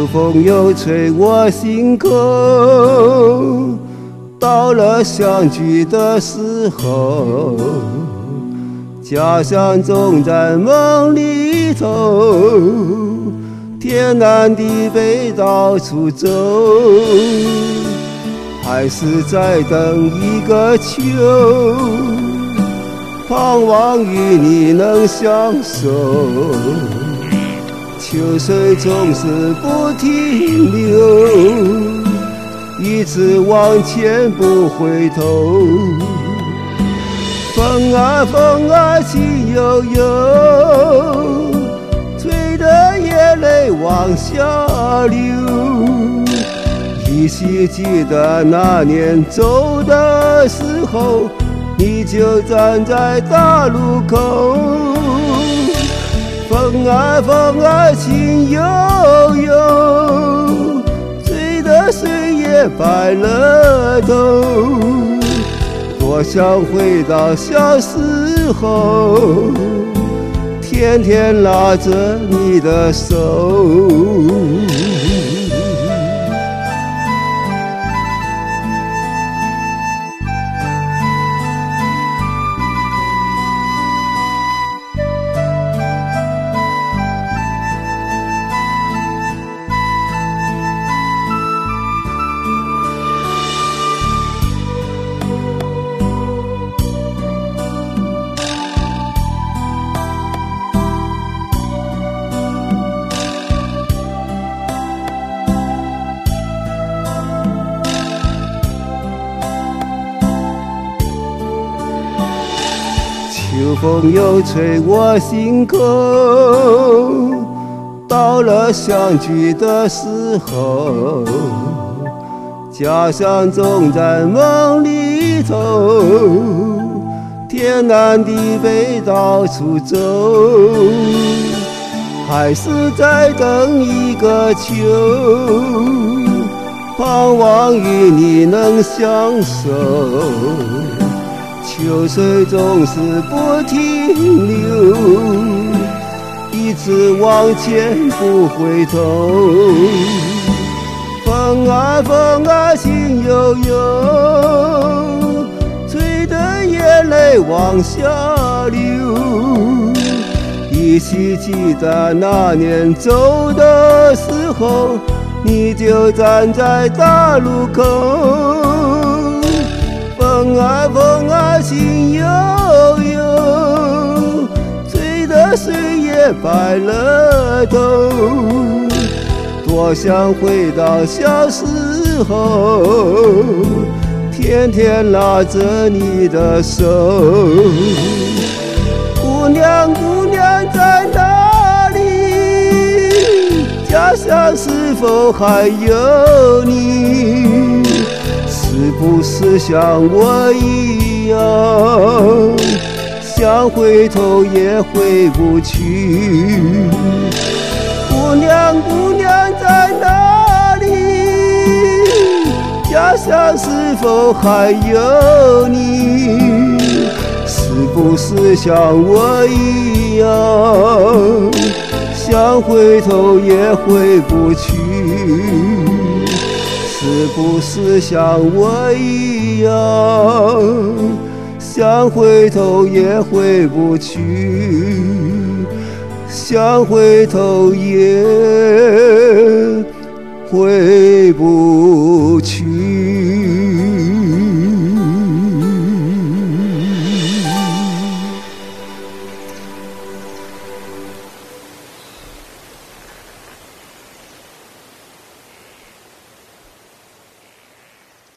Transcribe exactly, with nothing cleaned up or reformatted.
秋风又吹我心口，到了相聚的时候，家乡总在梦里头，天南地北到处走，还是在等一个秋，盼望与你能相守。秋水总是不停留，一直往前不回头。风啊风啊情悠悠，吹得眼泪往下流。依稀记得那年走的时候，你就站在大路口。风啊风啊情悠悠，吹得岁月白了头。多想回到小时候，天天拉着你的手。秋风又吹我心口，到了相聚的时候，家乡总在梦里头，天南地北到处走，还是在等一个秋，盼望与你能相守。秋水总是不停留，一直往前不回头。风啊风啊情悠悠，吹得眼泪往下流。依稀记得那年走的时候，你就站在大路口。风啊风啊情悠悠，吹得岁月白了头。多想回到小时候，天天拉着你的手。姑娘姑娘在哪里？家乡是否还有你？是不是像我一样，想回头也回不去？姑娘姑娘在哪里？家乡是否还有你？是不是像我一样，想回头也回不去？是不是像我一样，想回头也回不去，想回头也回不去。